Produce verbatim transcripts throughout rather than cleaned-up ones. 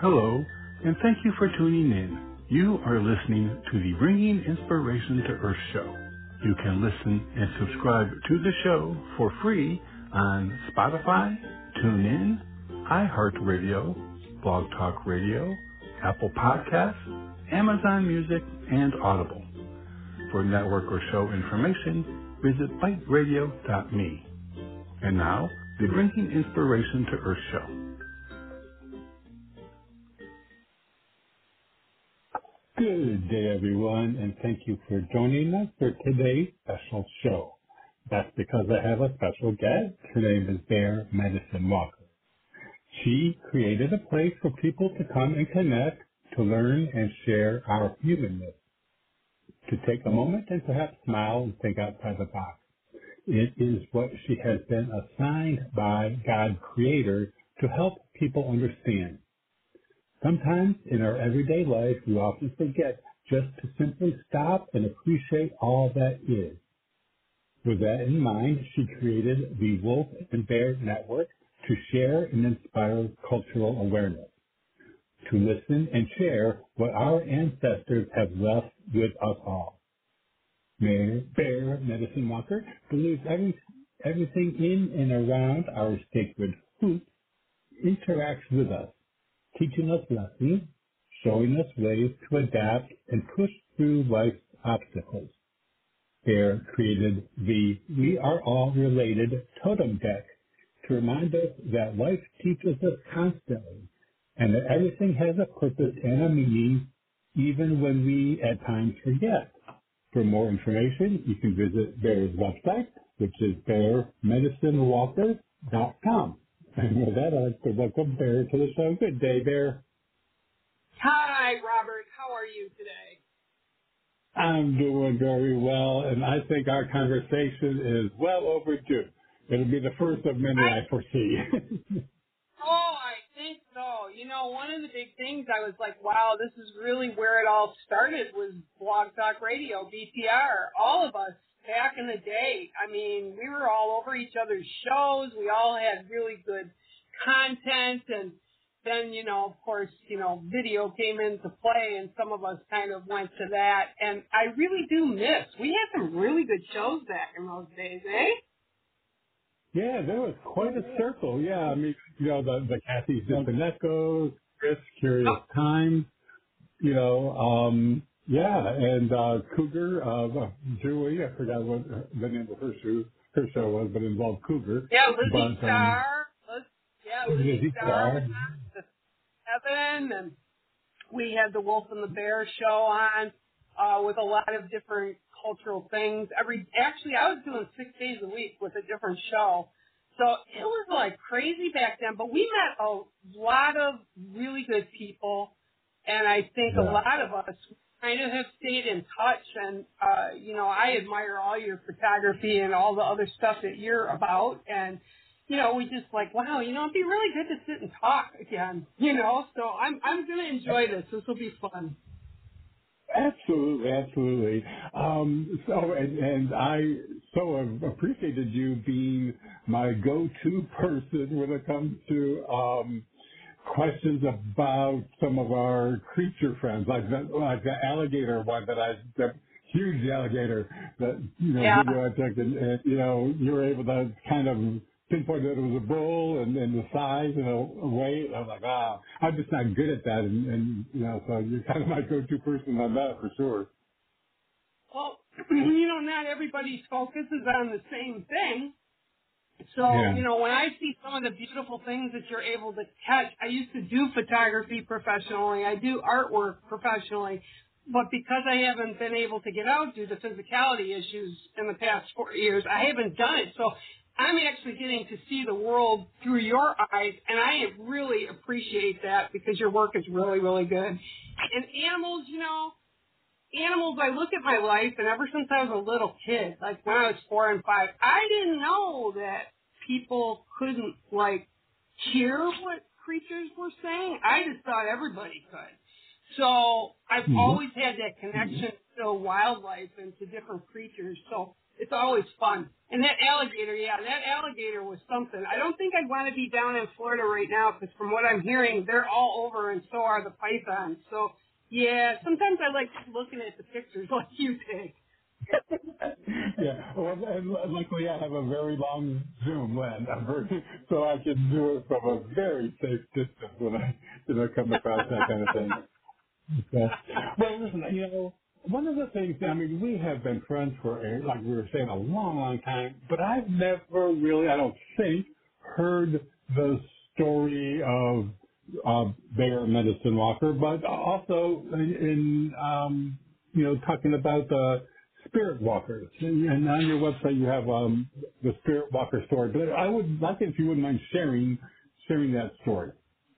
Hello, and thank you for tuning in. You are listening to the Bringing Inspiration to Earth show. You can listen and subscribe to the show for free on Spotify, TuneIn, iHeartRadio, Blog Talk Radio, Apple Podcasts, Amazon Music, and Audible. For network or show information, visit byte radio dot me. And now, the Bringing Inspiration to Earth show. Good day, everyone, and thank you for joining us for today's special show. That's because I have a special guest. Her name is Bear Medicine Walker. She created a place for people to come and connect, to learn and share our humanness, to take a moment and perhaps smile and think outside the box. It is what she has been assigned by God Creator to help people understand. Sometimes in our everyday life, we often forget just to simply stop and appreciate all that is. With that in mind, she created the Wolf and Bear Network to share and inspire cultural awareness, to listen and share what our ancestors have left with us all. Mayor Bear Medicine Walker believes every, everything in and around our sacred hoop interacts with us, teaching us lessons, showing us ways to adapt and push through life's obstacles. Bear created the We Are All Related Totem Deck to remind us that life teaches us constantly and that everything has a purpose and a meaning even when we at times forget. For more information, you can visit Bear's website, which is bear medicine walker dot com. And with that, I'd like to welcome Bear to the show. Good day, Bear. Hi, Robert. How are you today? I'm doing very well, and I think our conversation is well overdue. It'll be the first of many I, I foresee. oh, I think so. You know, one of the big things I was like, wow, this is really where it all started was Blog Talk Radio, B T R. All of us back in the day. I mean, we were all over each other's shows. We all had really good content, and then, you know, of course, you know, video came into play, and some of us kind of went to that. And I really do miss. We had some really good shows back in those days, eh? Yeah, there was quite a circle. Yeah, I mean, you know, the the Kathy Zipanekos, Chris Curious oh. Times, you know, um, yeah, and uh, Cougar, uh, Julie, I forgot what the name of her show, her show was, but it involved Cougar. Yeah, Lizzie but, um, Starr. Liz, yeah, Lizzie, Lizzie Starr. Evan, and we had the Wolf and the Bear show on uh, with a lot of different cultural things. Every actually, I was doing six days a week with a different show, so it was like crazy back then. But we met a lot of really good people, and I think yeah. a lot of us kind of have stayed in touch. And uh, you know, I admire all your photography and all the other stuff that you're about, and you know, we just like, wow, you know, it'd be really good to sit and talk again, you know. So I'm I'm going to enjoy this. This will be fun. Absolutely, absolutely. Um, so, and, and I so have appreciated you being my go-to person when it comes to um, questions about some of our creature friends, like the, like the alligator one that I, the huge alligator that, you know, yeah. video I took, and, and, you know, you were able to kind of pinpoint that it was a bull and, and the size and the weight. I was like, wow, I'm just not good at that. And, and, you know, so you're kind of my go-to person on that for sure. Well, you know, not everybody's focus is on the same thing. So, yeah. you know, when I see some of the beautiful things that you're able to catch, I used to do photography professionally. I do artwork professionally. But because I haven't been able to get out due to physicality issues in the past four years, I haven't done it. So I'm actually getting to see the world through your eyes, and I really appreciate that because your work is really, really good. And animals, you know, animals, I look at my life, and ever since I was a little kid, like when I was four and five, I didn't know that people couldn't, like, hear what creatures were saying. I just thought everybody could. So I've mm-hmm. always had that connection to wildlife and to different creatures. So it's always fun. And that alligator, yeah, that alligator was something. I don't think I'd want to be down in Florida right now because from what I'm hearing, they're all over and so are the pythons. So, yeah, sometimes I like looking at the pictures like you take. Yeah, well, and luckily I have a very long zoom lens, so I can do it from a very safe distance when I, you know, come across that kind of thing. Okay. Well, listen, you know, one of the things, I mean, we have been friends for, a, like we were saying, a long, long time, but I've never really, I don't think, heard the story of uh, Bear Medicine Walker, but also in, in um, you know, talking about the Spirit Walkers. And, and on your website you have um, the Spirit Walker story, but I would like it if you wouldn't mind sharing, sharing that story.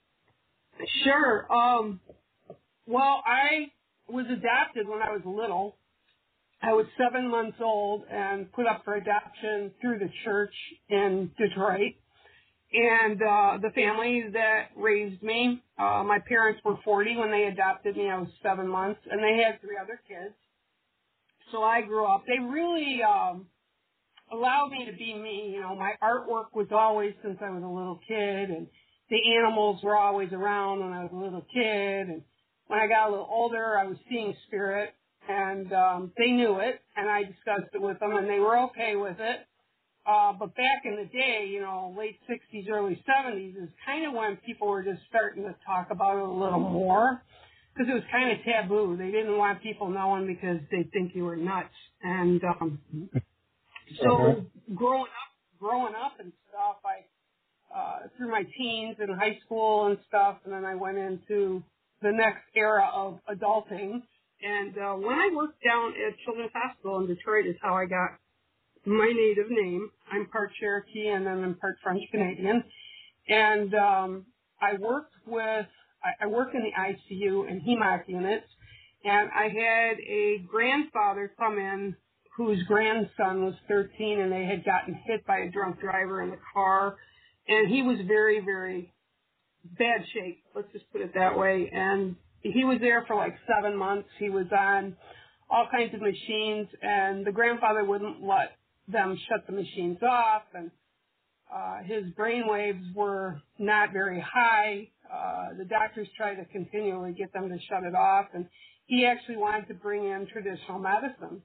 Sure. Um, well, I was adopted when I was little. I was seven months old and put up for adoption through the church in Detroit. And uh, the family that raised me, uh, my parents were forty when they adopted me. I was seven months, and they had three other kids. So I grew up. They really um, allowed me to be me. You know, my artwork was always since I was a little kid, and the animals were always around when I was a little kid. And when I got a little older, I was seeing spirit, and um, they knew it, and I discussed it with them, and they were okay with it. Uh, but back in the day, you know, late sixties, early seventies is kind of when people were just starting to talk about it a little more because it was kind of taboo. They didn't want people knowing because they'd think you were nuts. And um, so Uh-huh. growing up, growing up and stuff, I uh, through my teens and high school and stuff, and then I went into the next era of adulting. And uh, when I worked down at Children's Hospital in Detroit is how I got my native name. I'm part Cherokee and then I'm part French Canadian. And um, I worked with, I, I work in the I C U and HEMOC units. And I had a grandfather come in whose grandson was thirteen and they had gotten hit by a drunk driver in the car. And he was very, very bad shape. Let's just put it that way. And he was there for like seven months. He was on all kinds of machines and the grandfather wouldn't let them shut the machines off, and uh, his brain waves were not very high. Uh, the doctors tried to continually get them to shut it off, and he actually wanted to bring in traditional medicine.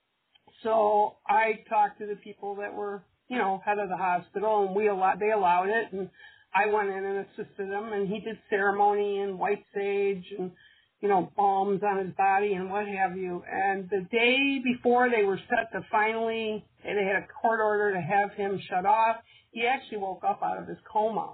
So I talked to the people that were, you know, head of the hospital, and we allowed, they allowed it, and I went in and assisted him, and he did ceremony and white sage and you know, balms on his body and what have you. And the day before they were set to finally, they had a court order to have him shut off, he actually woke up out of his coma.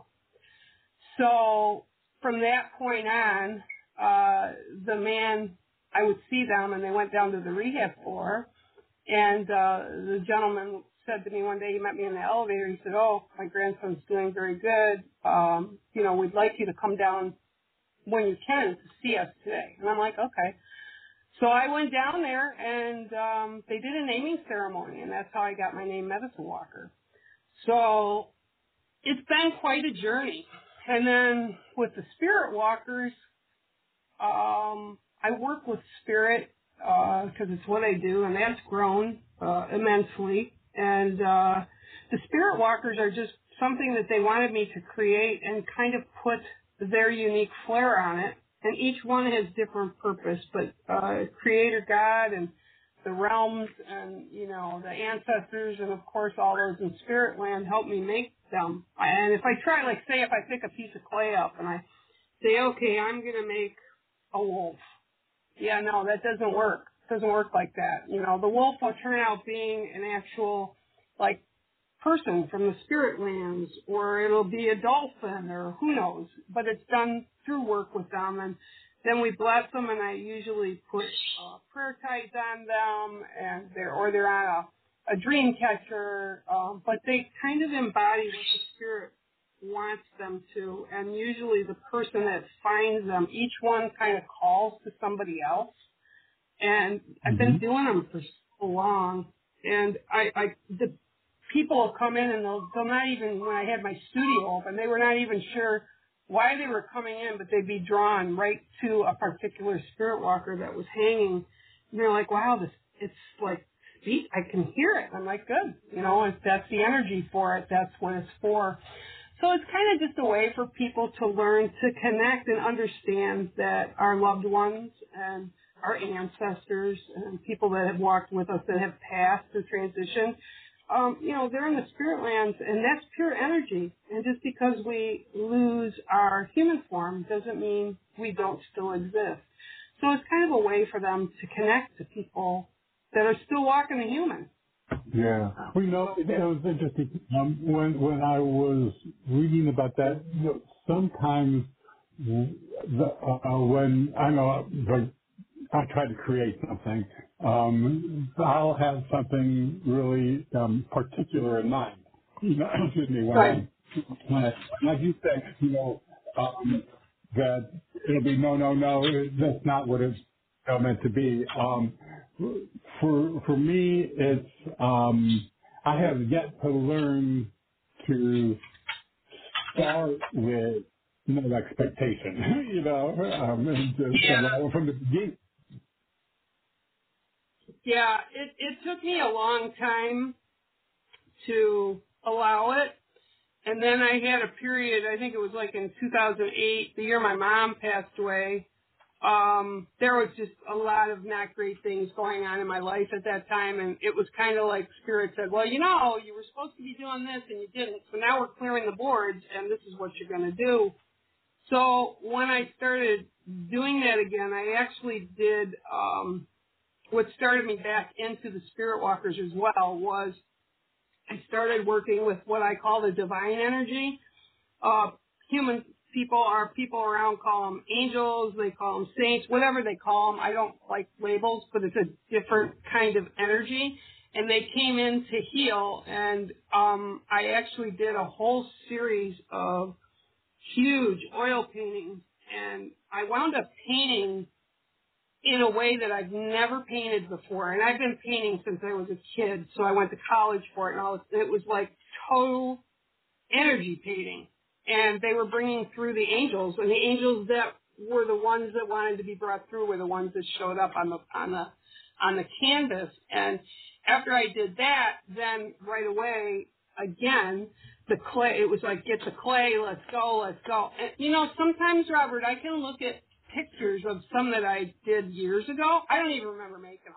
So from that point on, uh, the man, I would see them and they went down to the rehab floor. And uh, the gentleman said to me one day, he met me in the elevator, he said, oh, my grandson's doing very good. Um, you know, we'd like you to come down when you can to see us today. And I'm like, okay. So I went down there and um, they did a naming ceremony, and that's how I got my name, Medicine Walker. So it's been quite a journey. And then with the Spirit Walkers, um, I work with spirit because uh, it's what I do, and that's grown uh, immensely. And uh, the Spirit Walkers are just something that they wanted me to create and kind of put their unique flair on it, and each one has different purpose, but uh, Creator God and the realms and, you know, the ancestors and, of course, all those in spirit land help me make them. And if I try, like, say if I pick a piece of clay up and I say, okay, I'm going to make a wolf. Yeah, no, that doesn't work. It doesn't work like that. You know, the wolf will turn out being an actual, like, person from the spirit lands, or it'll be a dolphin, or who knows, but it's done through work with them, and then we bless them, and I usually put uh, prayer ties on them, and they're, or they're on a, a dream catcher, um, but they kind of embody what the spirit wants them to, and usually the person that finds them, each one kind of calls to somebody else, and I've mm-hmm. been doing them for so long, and I, I the people will come in and they'll, they'll not even, when I had my studio open, they were not even sure why they were coming in, but they'd be drawn right to a particular spirit walker that was hanging. And they're like, wow, this, it's like speak, I can hear it. I'm like, good. You know, if that's the energy for it, that's what it's for. So it's kind of just a way for people to learn to connect and understand that our loved ones and our ancestors and people that have walked with us that have passed or transitioned, um, you know, they're in the spirit lands, and that's pure energy. And just because we lose our human form doesn't mean we don't still exist. So it's kind of a way for them to connect to people that are still walking the human. Yeah. Well, you know, it, it was interesting. Um, when when I was reading about that, you know, sometimes the, uh, when I know the, I try to create something, um, I'll have something really um, particular in mind. You know, excuse me, when Right. I, when I, like you said, you know, um, that it'll be no, no, no, that's not what it's uh, meant to be. Um, for for me, it's um, I have yet to learn to start with no expectation. You know, um, and just Yeah. allow it from the beginning. Yeah. It, it took me a long time to allow it. And then I had a period, I think it was like in two thousand eight, the year my mom passed away. Um, there was just a lot of not great things going on in my life at that time. And it was kind of like Spirit said, well, you know, you were supposed to be doing this and you didn't. So now we're clearing the boards and this is what you're going to do. So when I started doing that again, I actually did, um, what started me back into the Spirit Walkers as well was I started working with what I call the divine energy. Uh, human people are people around call them angels, they call them saints, whatever they call them. I don't like labels, but it's a different kind of energy. And they came in to heal, and um, I actually did a whole series of huge oil paintings, and I wound up painting in a way that I've never painted before. And I've been painting since I was a kid, so I went to college for it, and all, it was like total energy painting. And they were bringing through the angels, and the angels that were the ones that wanted to be brought through were the ones that showed up on the on the on the canvas. And after I did that, then right away again the clay. It was like, get the clay, let's go, let's go. And you know, sometimes, Robert, I can look at pictures of some that I did years ago. I don't even remember making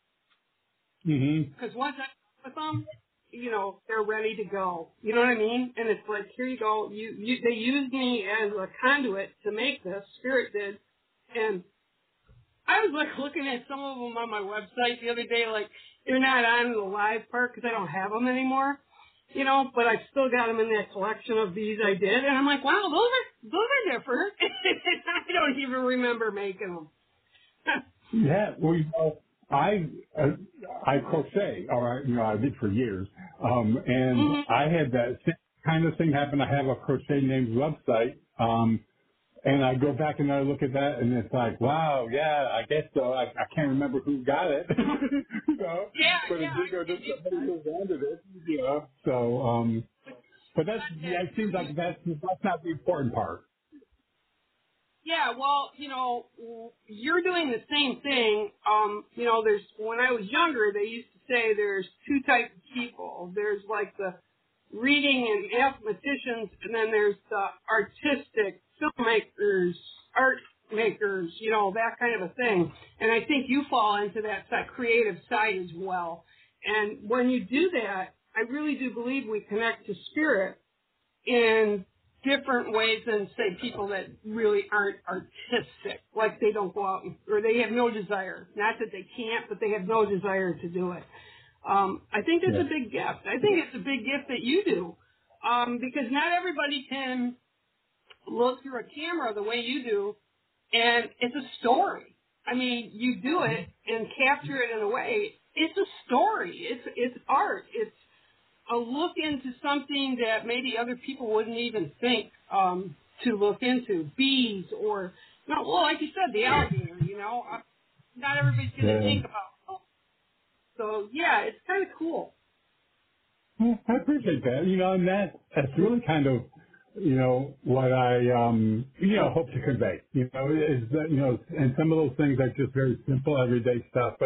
them Mm-hmm. because once I with them, you know, they're ready to go. You know what I mean? And it's like, here you go. You, you, they used me as a conduit to make this. Spirit did, and I was like looking at some of them on my website the other day. Like they're not on the live part because I don't have them anymore. You know, but I still got them in that collection of these I did, and I'm like, wow, those are those are different. I don't even remember making them. Yeah, well, you know, I uh, I crochet. All right, you know, I did for years, um, and hmm I had that same kind of thing happen. I have a crochet named website, um, and I go back and I look at that, and it's like, wow, yeah, I guess so. I, I can't remember who got it, you know, Yeah, but yeah, it did go I to can do somebody that. who wanted it, you know. So, um, but that's That yeah, it seems like that's that's not the important part. Yeah, well, you know, you're doing the same thing. Um, you know, there's when I was younger, they used to say there's two types of people. There's like the reading and mathematicians, and then there's the artistic filmmakers, art makers, you know, that kind of a thing. And I think you fall into that, that creative side as well. And when you do that, I really do believe we connect to spirit in different ways than, say, people that really aren't artistic, like they don't go out and, or they have no desire. Not that they can't, but they have no desire to do it. Um, I think that's Yeah. a big gift. I think it's a big gift that you do, um, because not everybody can look through a camera the way you do, and it's a story. I mean, you do it and capture it in a way. It's a story. It's it's art. It's a look into something that maybe other people wouldn't even think um, to look into. Bees or, no, well, like you said, the alligator, you know. Uh, not everybody's going to Yeah. think about it. So, yeah, it's kind of cool. Well, I appreciate that. You know, and that that's really kind of, you know, what I um you know hope to convey. You know, is that you know, and some of those things are just very simple everyday stuff, but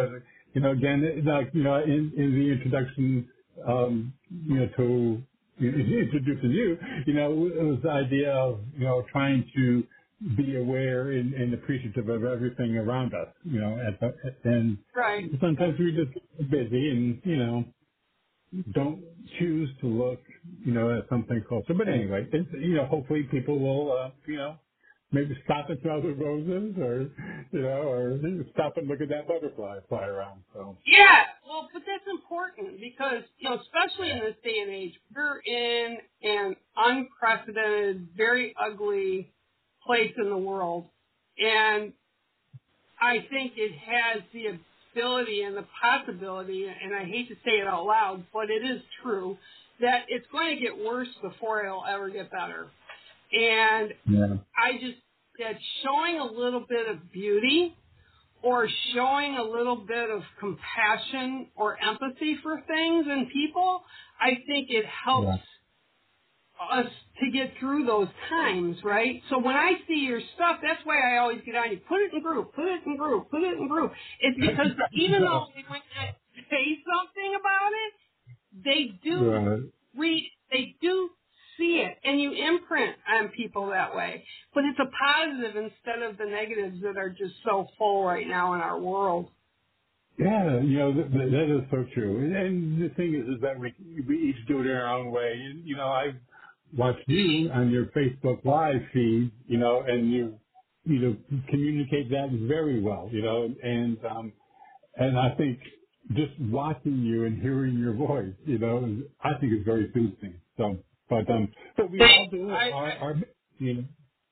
you know, again, it- like, you know, in, in the introduction, um, you know, to introducing you, you know, it was the idea of, you know, trying to be aware and, and appreciative of everything around us, you know, at the, and Right. sometimes we just busy and, you know, don't choose to look, you know, at something closer. But anyway, it's, you know, hopefully people will, uh, you know, maybe stop and smell the roses, or, you know, or stop and look at that butterfly fly around. So. Yeah, well, but that's important because, you know, especially in this day and age, we're in an unprecedented, very ugly place in the world. And I think it has the ability and the possibility, and I hate to say it out loud, but it is true, that it's going to get worse before it'll ever get better. And Yeah. I just, that showing a little bit of beauty or showing a little bit of compassion or empathy for things and people, I think it helps Yeah. us to get through those times, right? So when I see your stuff, that's why I always get on you. Put it in group, put it in group, put it in group. It's because even though they might not say something about it, they do Right. read, they do see it, and you imprint on people that way. But it's a positive instead of the negatives that are just so full right now in our world. Yeah, you know, th- th- that is so true. And, and the thing is, is that we, we each do it in our own way. And, you know, I've watched you on your Facebook Live feed, you know, and you, you know, communicate that very well, you know, and, um, and I think just watching you and hearing your voice, you know, is, I think is very soothing. So, but, um, but we all do I, our, I, our, you know,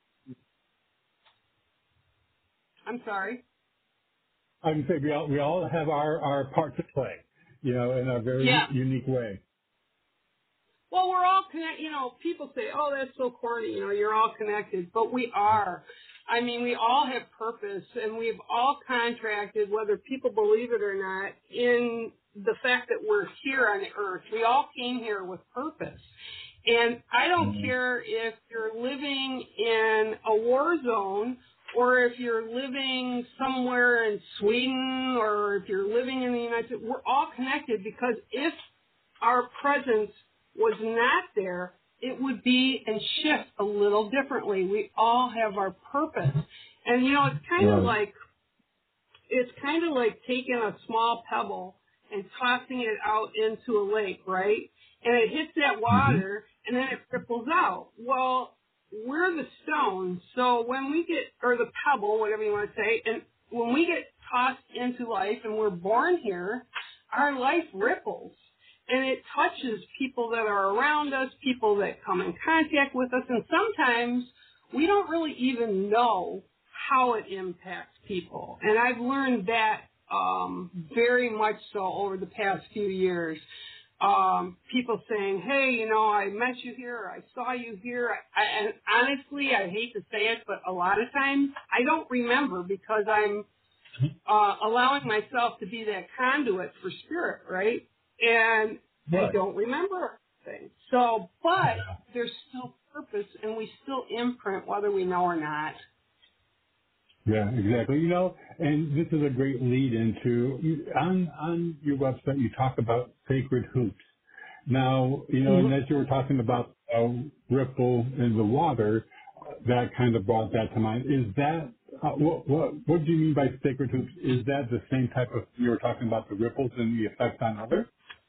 I'm sorry. I can say we all, we all have our, our part to play, you know, in a very Yeah. unique way. Well, we're all connected. You know, people say, "Oh, that's so corny." You know, you're all connected, but we are. I mean, we all have purpose, and we've all contracted, whether people believe it or not, in the fact that we're here on the earth. We all came here with purpose. And I don't Mm. care if you're living in a war zone or if you're living somewhere in Sweden or if you're living in the United States. We're all connected because if our presence was not there, it would be and shift a little differently. We all have our purpose. And you know, it's kind of Right. like it's kind of like taking a small pebble and tossing it out into a lake, right? And it hits that Mm-hmm. water and then it ripples out. Well, we're the stone, so when we get, or the pebble, whatever you want to say, and when we get tossed into life and we're born here, our life ripples. And it touches people that are around us, people that come in contact with us, and sometimes we don't really even know how it impacts people. And I've learned that um, very much so over the past few years. Um, people saying, "Hey, you know, I met you here, or I saw you here." I, and honestly, I hate to say it, but a lot of times I don't remember because I'm uh, allowing myself to be that conduit for spirit, right? And I Right. don't remember things. So, but there's still purpose, and we still imprint whether we know or not. Yeah, exactly. You know, and this is a great lead into you- on on your website. You talk about sacred hoops. Now, you know, and Mhm. as you were talking about uh, ripple in the water, uh, that kind of brought that to mind. Is that uh, what what what do you mean by sacred hoops? Is that the same type of you were talking about the ripples and the effect on others?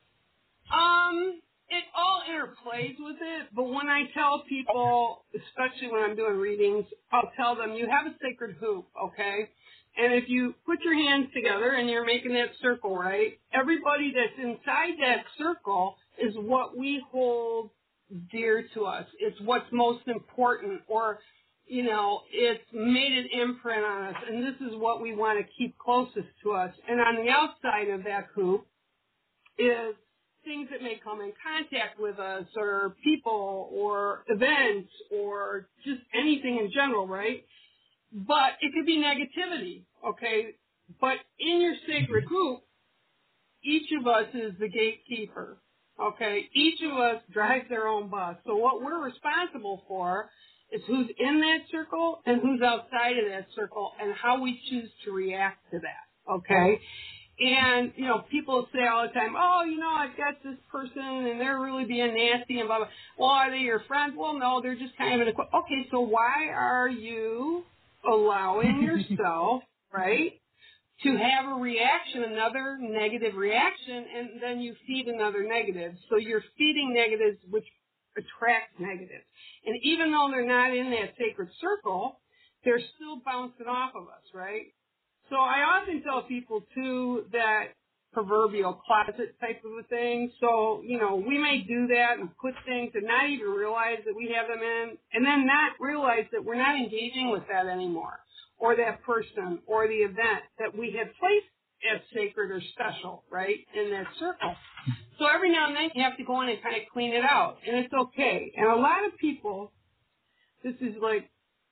Um, it all interplays with it, but when I tell people, especially when I'm doing readings, I'll tell them you have a sacred hoop, okay? And if you put your hands together and you're making that circle, right? Everybody that's inside that circle is what we hold dear to us. It's what's most important, or, you know, it's made an imprint on us, and this is what we want to keep closest to us. And on the outside of that hoop is things that may come in contact with us, or people, or events, or just anything in general, right? But it could be negativity, okay? But in your sacred group, each of us is the gatekeeper, okay? Each of us drives their own bus. So what we're responsible for is who's in that circle and who's outside of that circle and how we choose to react to that, okay? And, you know, people say all the time, oh, you know, I've got this person and they're really being nasty and blah, blah. Well, are they your friends? Well, no, they're just kind of an, okay, so why are you allowing yourself, right, to have a reaction, another negative reaction, and then you feed another negative. So you're feeding negatives, which attracts negatives. And even though they're not in that sacred circle, they're still bouncing off of us, right? So I often tell people, too, that proverbial closet type of a thing. So, you know, we may do that and put things and not even realize that we have them in, and then not realize that we're not engaging with that anymore, or that person, or the event that we had placed as sacred or special, right, in that circle. So every now and then you have to go in and kind of clean it out, and it's okay. And a lot of people, this is like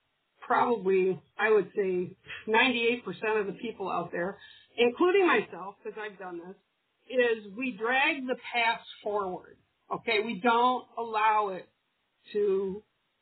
probably, I would say, ninety-eight percent of the people out there, including myself, because I've done this, is we drag the past forward, okay? We don't allow it to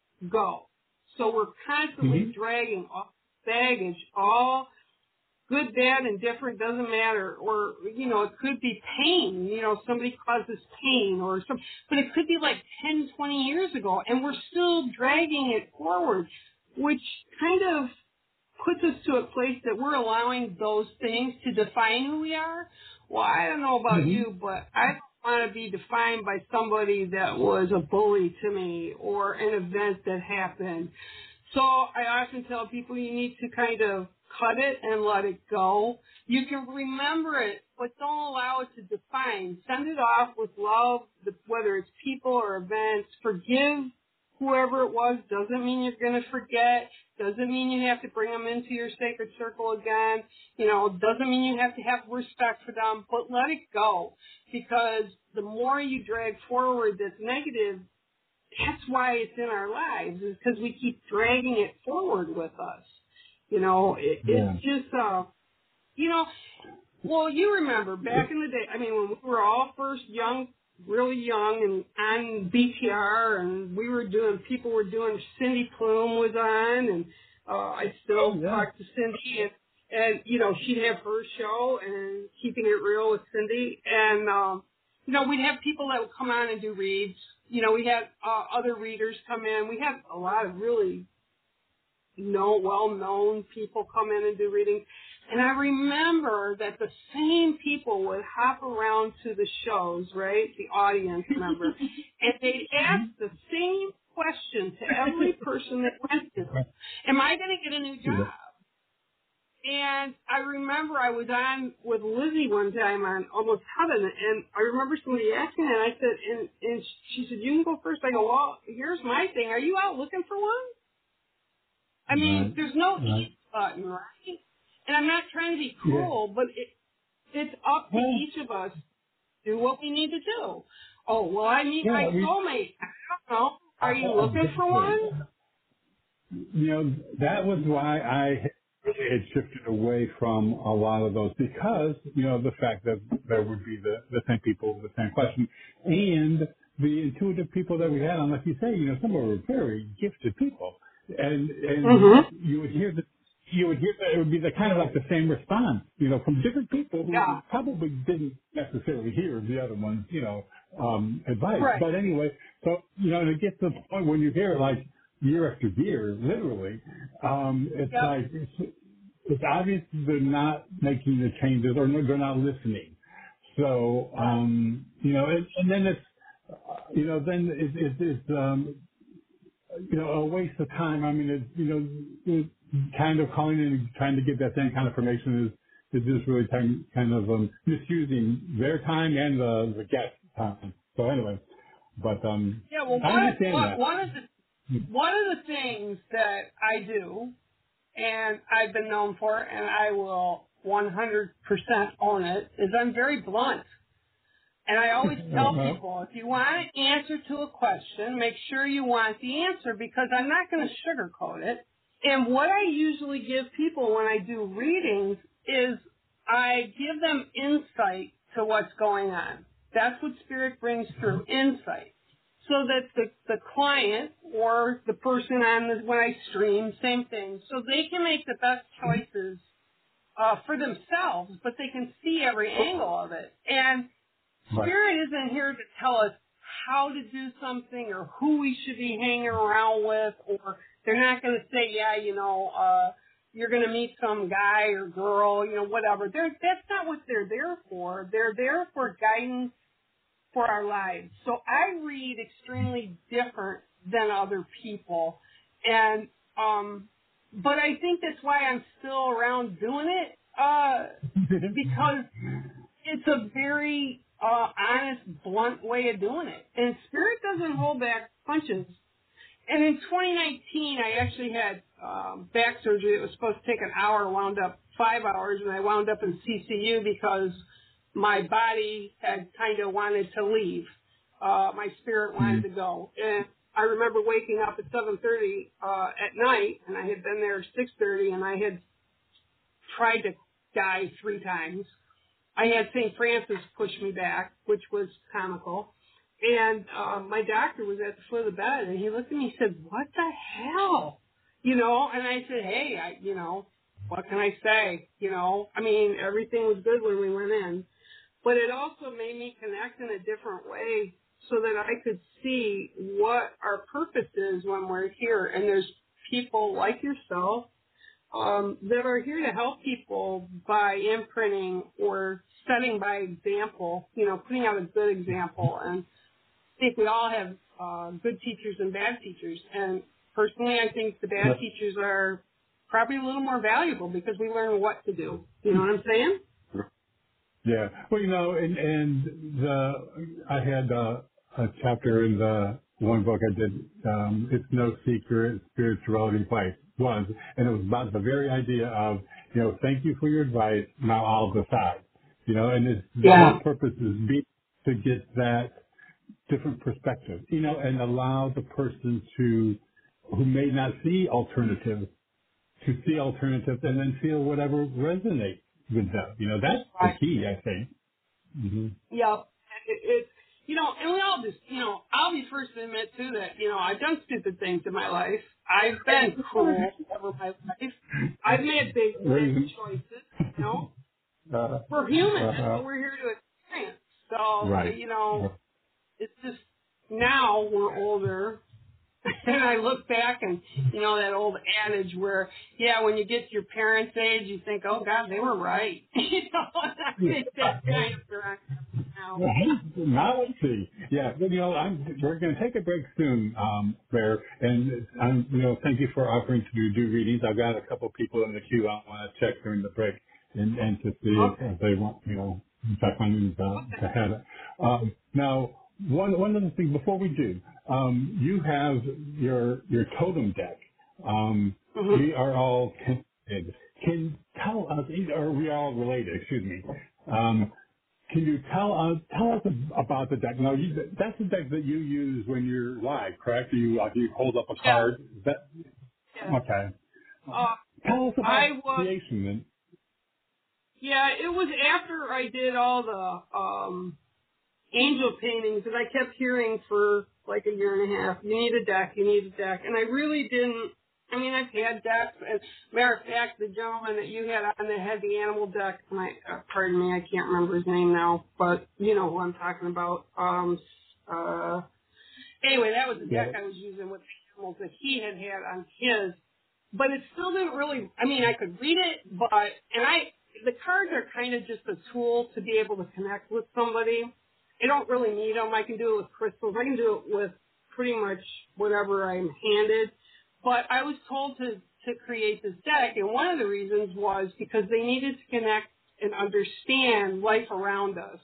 go. So we're constantly mm-hmm. dragging all baggage, all good, bad, and different, doesn't matter. Or, you know, it could be pain. You know, somebody causes pain or some, but it could be like ten, twenty years ago, and we're still dragging it forward, which kind of puts us to a place that we're allowing those things to define who we are. Well, I don't know about mm-hmm. you, but I don't want to be defined by somebody that was a bully to me or an event that happened. So I often tell people you need to kind of cut it and let it go. You can remember it, but don't allow it to define. Send it off with love, whether it's people or events. Forgive whoever it was. Doesn't mean you're going to forget. Doesn't mean you have to bring them into your sacred circle again. You know, doesn't mean you have to have respect for them, but let it go. Because the more you drag forward that's negative, that's why it's in our lives, is because we keep dragging it forward with us. You know, it, yeah. it's just, uh, you know, well, you remember back in the day, I mean, when we were all first young, really young, and on B T R, and we were doing, people were doing, Cindy Plume was on, and uh, I still oh, yeah. talk to Cindy, and, and, you know, she'd have her show, and Keeping It Real with Cindy, and, um, you know, we'd have people that would come on and do reads. You know, we had uh, other readers come in. We had a lot of really know, well-known people come in and do readings. And I remember that the same people would hop around to the shows, right, the audience member, and they'd ask the same question to every person that went to them. Am I going to get a new job? And I remember I was on with Lizzie one time on Almost Heaven, and I remember somebody asking, and I said, and, and she said, you can go first. I go, well, here's my thing. Are you out looking for one? I mean, right. there's no right. eat button, right? And I'm not trying to be cruel, yeah. but it, it's up to well, each of us to do what we need to do. Oh, well, I need yeah, my we, soulmate. I don't know. Are you looking for one? You know, that was why I had shifted away from a lot of those, because, you know, the fact that there would be the, the same people with the same question, and the intuitive people that we had on, like you say, you know, some were very gifted people. And and mm-hmm. you would hear the you would hear that it would be the kind of like the same response, you know, from different people who yeah. probably didn't necessarily hear the other one's, you know, um, advice. Right. But anyway, so you know, and it gets to the point when you hear it like year after year, literally, um, it's yep. like it's, it's obvious they're not making the changes or they're not listening. So um, you know, and, and then it's uh, you know, then it, it, it's um, you know, a waste of time. I mean, it, you know, it, kind of calling in and trying to get that same kind of information is, is just really time, kind of um, misusing their time and the, the guest time. So anyway, but um, yeah, well, I one, understand one, that. one of the one of the things that I do, and I've been known for, and I will one hundred percent own it, is I'm very blunt. And I always tell uh-huh. people, if you want an answer to a question, make sure you want the answer, because I'm not going to sugarcoat it. And what I usually give people when I do readings is I give them insight to what's going on. That's what Spirit brings through, insight. So that the, the client or the person on the, when I stream, same thing, so they can make the best choices uh, for themselves, but they can see every angle of it. And Right. Spirit isn't here to tell us how to do something or who we should be hanging around with, or they're not going to say, yeah, you know, uh, you're going to meet some guy or girl, you know, whatever. They're, that's not what they're there for. They're there for guidance for our lives. So I read extremely different than other people. And, um, but I think that's why I'm still around doing it, uh, because it's a very, uh, honest, blunt way of doing it. And Spirit doesn't hold back punches. And in twenty nineteen, I actually had, um, back surgery that was supposed to take an hour, wound up five hours, and I wound up in C C U because my body had kind of wanted to leave. Uh, my spirit wanted to go. And I remember waking up at seven thirty uh, at night, and I had been there at six thirty, and I had tried to die three times. I had Saint Francis push me back, which was comical. And uh, my doctor was at the foot of the bed, and he looked at me and said, what the hell? You know, and I said, hey, I, you know, what can I say? You know, I mean, everything was good when we went in. But it also made me connect in a different way so that I could see what our purpose is when we're here. And there's people like yourself um, that are here to help people by imprinting or setting by example, you know, putting out a good example. And I think we all have uh, good teachers and bad teachers. And personally, I think the bad teachers are probably a little more valuable because we learn what to do. You know what I'm saying? Yeah. Well, you know, and, and the, I had uh, a chapter in the one book I did, um, It's No Secret, Spirituality Advice was, and it was about the very idea of, you know, thank you for your advice, now I'll decide. You know, and it's, the Yeah. whole purpose is be, to get that different perspective, you know, and allow the person to, who may not see alternatives, to see alternatives and then feel whatever resonates with them. You know, that's the key, I think. Mm-hmm. Yep. It, it, you know, and we all just, you know, I'll be first to admit, too, that, you know, I've done stupid things in my life. I've been cruel over my life. I've made big life choices, you know. Uh, We're human. That's uh, what we're here to experience. So, right. you know, it's just now we're older. And I look back and, you know, that old adage where, yeah, when you get to your parents' age, you think, oh, God, they were right. you know, and I think that's kind of where I'm at now. Now let's see. Yeah, but, you know, I'm, we're going to take a break soon, um, Bear, and I'm, you know, thank you for offering to do readings. I've got a couple of people in the queue I want to check during the break and, and to see Okay. if, if they want, you know, check on them to, Okay. to have it. Um, now, one one other thing before we do, um, you have your your totem deck. Um, Mm-hmm. we are all connected. Can tell us, or we are all related. Excuse me. Um, Can you tell us tell us about the deck? Now, you, that's the deck that you use when you're live, correct? You uh, you hold up a Yeah. card. Is that Yeah. okay? Uh, Tell us I about was, creation. Then. yeah, it was after I did all the um, angel paintings that I kept hearing for like a year and a half. You need a deck, you need a deck. And I really didn't, I mean, I've had decks. As a matter of fact, the gentleman that you had on that had the animal deck, my, uh, pardon me, I can't remember his name now, but you know who I'm talking about. Um, uh, anyway, that was the deck Yeah. I was using with the animals that he had had on his. But it still didn't really, I mean, I could read it, but, and I, the cards are kind of just a tool to be able to connect with somebody. I don't really need them. I can do it with crystals. I can do it with pretty much whatever I'm handed. But I was told to, to create this deck, and one of the reasons was because they needed to connect and understand life around us.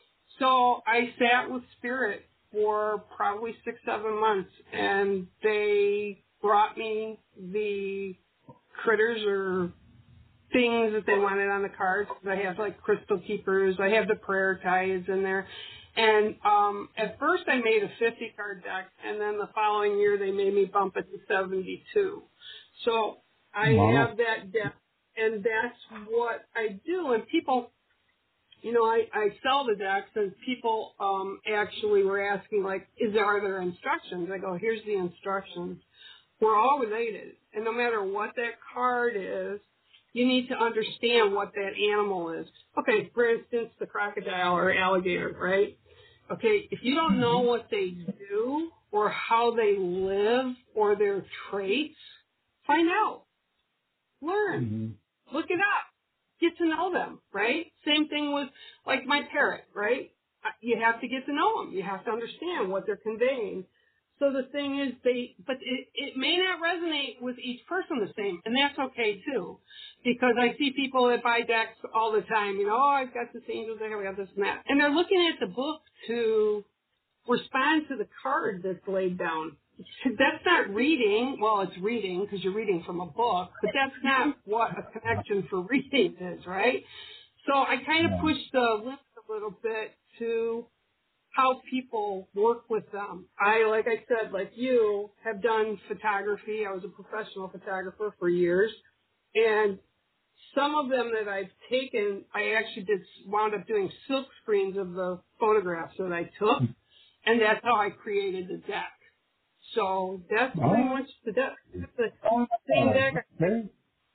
So I sat with Spirit for probably six, seven months, and they brought me the critters or things that they wanted on the cards. I have like crystal keepers. I have the prayer ties in there. And um, at first I made a fifty card deck, and then the following year they made me bump it to seventy-two. So I Wow. have that deck, and that's what I do. And people, you know, I, I sell the decks, and people um, actually were asking, like, is there, are there instructions? I go, here's the instructions. We're all related, and no matter what that card is, you need to understand what that animal is. Okay, for instance, the crocodile or alligator, right? Okay, if you don't know what they do or how they live or their traits, find out. Learn. Mm-hmm. Look it up. Get to know them, right? Same thing with, like, my parrot, right? Uh, You have to get to know them. You have to understand what they're conveying. So the thing is, they, but it, it may not resonate with each person the same, and that's okay too. Because I see people that buy decks all the time, you know, oh, I've got this angel deck, I've got this and that. And they're looking at the book to respond to the card that's laid down. That's not reading. Well, it's reading because you're reading from a book, but that's not what a connection for reading is, right? So I kind of Yeah. push the limit a little bit to how people work with them. I, like I said, like you, have done photography. I was a professional photographer for years, and some of them that I've taken, I actually did wound up doing silk screens of the photographs that I took, and that's how I created the deck. So that's pretty Oh, much the deck. It's the oh, same deck. okay.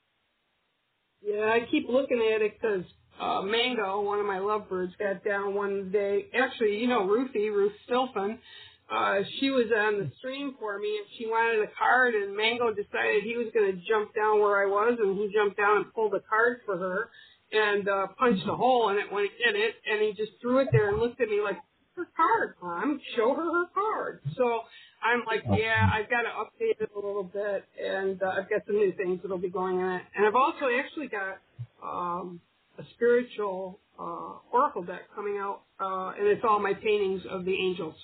Yeah, I keep looking at it because uh, Mango, one of my lovebirds, got down one day. Actually, you know Ruthie, Ruth Stilfen. Uh, she was on the stream for me, and she wanted a card, and Mango decided he was going to jump down where I was, and he jumped down and pulled a card for her and uh, punched a hole in it when he did it, and he just threw it there and looked at me like, her card, Mom. Show her her card. So I'm like, yeah, I've got to update it a little bit, and uh, I've got some new things that'll be going in it. And I've also actually got um, a spiritual uh, oracle deck coming out, uh, and it's all my paintings of the angels.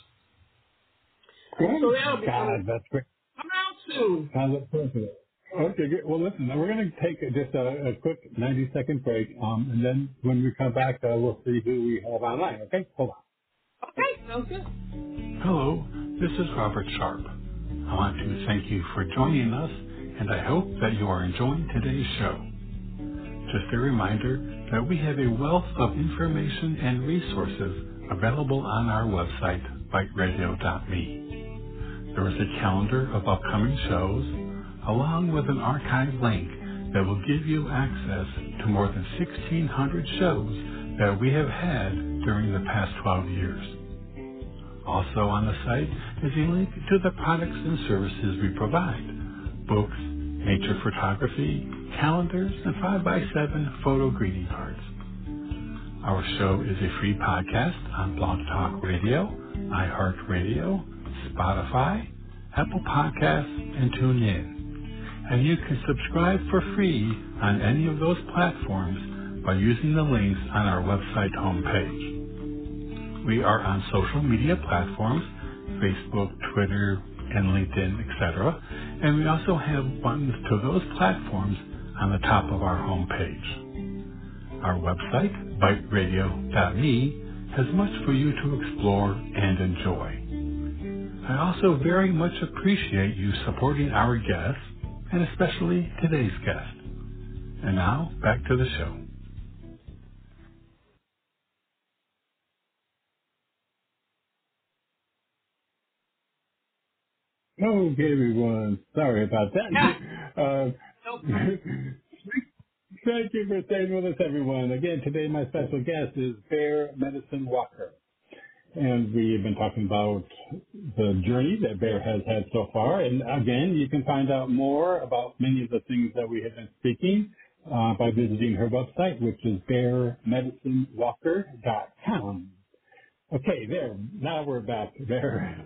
Great. So that'll be coming, God, that's great. coming out soon. I look forward to it. Okay, good. Well, listen, we're going to take just a, a quick ninety second break, um, and then when we come back, uh, we'll see who we have online. Okay, hold on. Okay, sounds good. Hello, this is Robert Sharp. I want to thank you for joining us, and I hope that you are enjoying today's show. Just a reminder that we have a wealth of information and resources available on our website, byte radio dot me. There is a calendar of upcoming shows, along with an archive link that will give you access to more than sixteen hundred shows that we have had during the past twelve years. Also on the site is a link to the products and services we provide: books, nature photography, calendars, and five by seven photo greeting cards. Our show is a free podcast on Blog Talk Radio, iHeartRadio, Spotify, Apple Podcasts, and TuneIn. And you can subscribe for free on any of those platforms by using the links on our website homepage. We are on social media platforms, Facebook, Twitter, and LinkedIn, et cetera. And we also have buttons to those platforms on the top of our homepage. Our website, byte radio dot me, has much for you to explore and enjoy. I also very much appreciate you supporting our guests, and especially today's guest. And now, back to the show. Okay, everyone. Sorry about Yeah. that. Uh, Nope. thank you for staying with us, everyone. Again, today my special guest is Bear Medicine Walker. And we've been talking about the journey that Bear has had so far. And again, you can find out more about many of the things that we have been speaking uh, by visiting her website, which is bear medicine walker dot com. Okay, there. Now we're back there.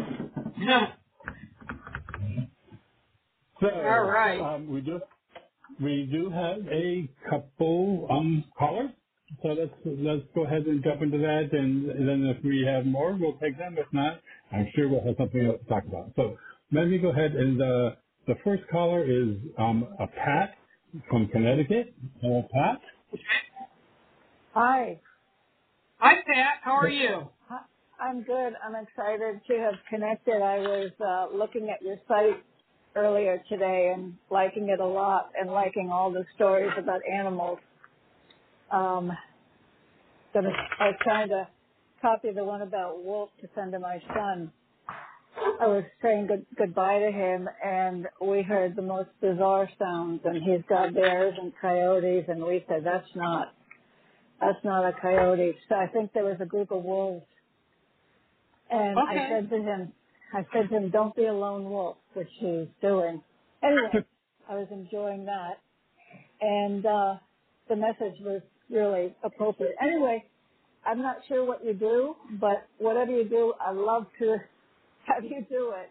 So All right. um, we do we do have a couple um, callers. So let's let's go ahead and jump into that, and then if we have more, we'll take them. If not, I'm sure we'll have something else to talk about. So let me go ahead and uh, the first caller is um, a Pat from Connecticut. Hello, Pat. Hi. Hi, Pat. How are you? Hi. I'm good. I'm excited to have connected. I was uh, looking at your site earlier today and liking it a lot and liking all the stories about animals. Um, gonna, I was trying to copy the one about wolf to send to my son. I was saying good, goodbye to him, and we heard the most bizarre sounds, and he's got bears and coyotes, and we said, that's not, that's not a coyote. So I think there was a group of wolves. And I Okay. said to him, I said to him, don't be a lone wolf, which he's doing. Anyway, I was enjoying that. And uh, the message was really appropriate. Anyway, I'm not sure what you do, but whatever you do, I love to have you do it.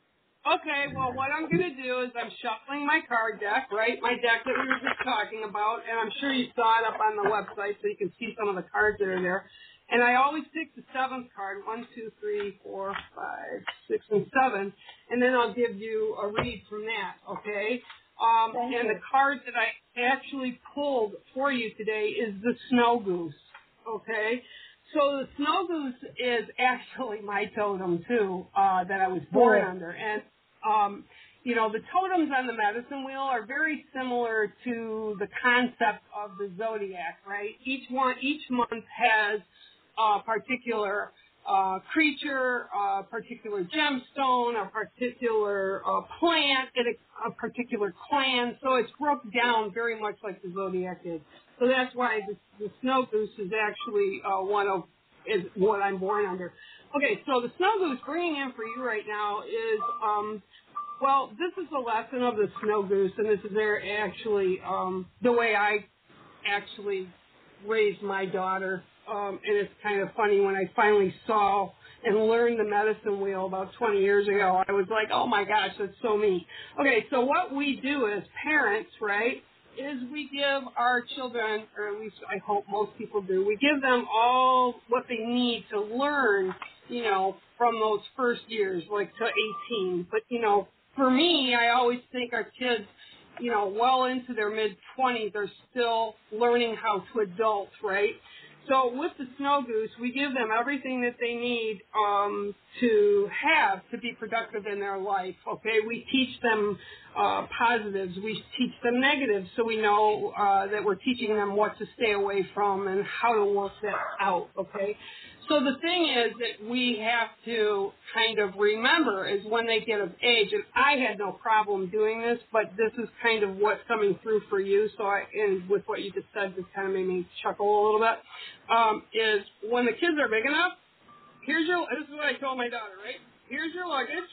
Okay, well, what I'm going to do is I'm shuffling my card deck, right? My deck that we were just talking about, and I'm sure you saw it up on the website so you can see some of the cards that are there. And I always pick the seventh card, one, two, three, four, five, six, and seven, and then I'll give you a read from that, okay? Um, Thank and you. the card that I actually pulled for you today is the Snow Goose, okay? So the Snow Goose is actually my totem, too, uh, that I was born Cool. under. And, um, you know, the totems on the medicine wheel are very similar to the concept of the zodiac, right? Each one, each month has a particular uh, creature, a particular gemstone, a particular uh, plant, and a, a particular clan. So it's broken down very much like the zodiac is. So that's why the, the Snow Goose is actually uh, one of is what I'm born under. Okay, so the Snow Goose bringing in for you right now is, um, well, this is the lesson of the Snow Goose, and this is their actually um, the way I actually raised my daughter. Um, and it's kind of funny when I finally saw and learned the medicine wheel about twenty years ago. I was like, oh my gosh, that's so me. Okay, so what we do as parents, right, is we give our children, or at least I hope most people do, we give them all what they need to learn, you know, from those first years, like to eighteen. But, you know, for me, I always think our kids, you know, well into their mid-twenties are still learning how to adult, right? So with the Snow Goose, we give them everything that they need um, to have to be productive in their life, okay? We teach them uh, positives. We teach them negatives so we know uh, that we're teaching them what to stay away from and how to work that out, okay? So the thing is that we have to kind of remember is when they get of age, and I had no problem doing this, but this is kind of what's coming through for you, so I, and with what you just said, this kind of made me chuckle a little bit, um, is when the kids are big enough, here's your, this is what I told my daughter, right? Here's your luggage,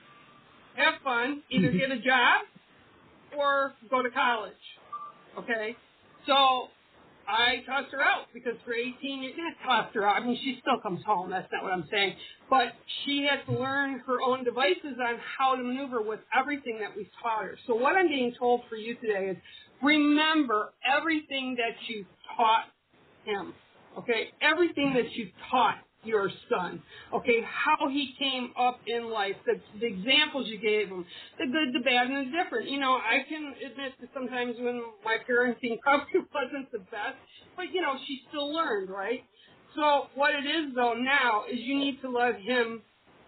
have fun, either get a job or go to college, okay? So I tossed her out because for eighteen, you can't toss her out. I mean, she still comes home. That's not what I'm saying. But she has to learn her own devices on how to maneuver with everything that we've taught her. So what I'm being told for you today is remember everything that you taught him, okay? Everything that you taught your son, okay? How he came up in life, the, the examples you gave him, the good, the bad, and the different. You know, I can admit that sometimes when my parenting probably wasn't the best, but, you know, she still learned, right? So what it is, though, now is you need to let him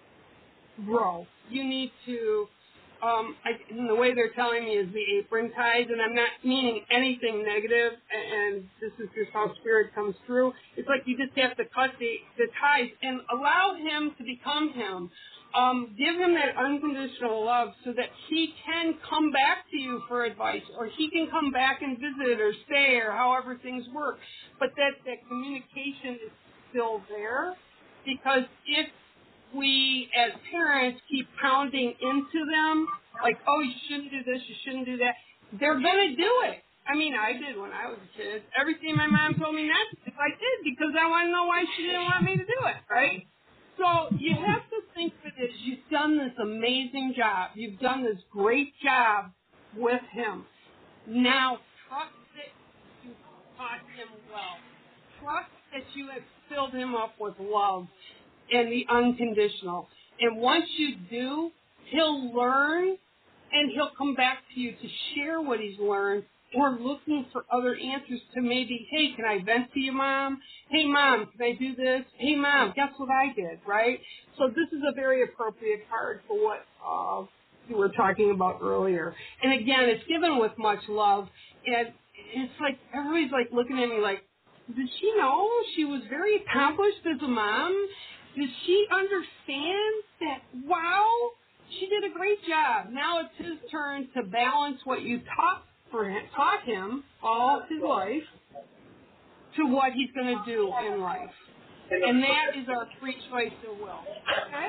grow. You need to, um, I, and the way they're telling me is the apron ties, and I'm not meaning anything negative, and this is just how spirit comes through. It's like you just have to cut the, the ties and allow him to become him. Um, give him that unconditional love so that he can come back to you for advice, or he can come back and visit or stay or however things work. But that, that communication is still there, because if we, as parents, keep pounding into them, like, oh, you shouldn't do this, you shouldn't do that, they're going to do it. I mean, I did when I was a kid. Everything my mom told me not to do, I did, because I want to know why she didn't want me to do it, right? So you have to think of it as you've done this amazing job. You've done this great job with him. Now, trust that you taught him well. Trust that you have filled him up with love and the unconditional. And once you do, he'll learn, and he'll come back to you to share what he's learned, or looking for other answers to maybe, hey, can I vent to you, Mom? Hey, Mom, can I do this? Hey, Mom, guess what I did, right? So this is a very appropriate card for what uh, you were talking about earlier. And again, it's given with much love, and it's like everybody's like looking at me like, did she know she was very accomplished as a mom? Does she understand that, wow, she did a great job. Now it's his turn to balance what you taught, for him, taught him all his life to what he's going to do in life. And that is our free choice of will. Okay?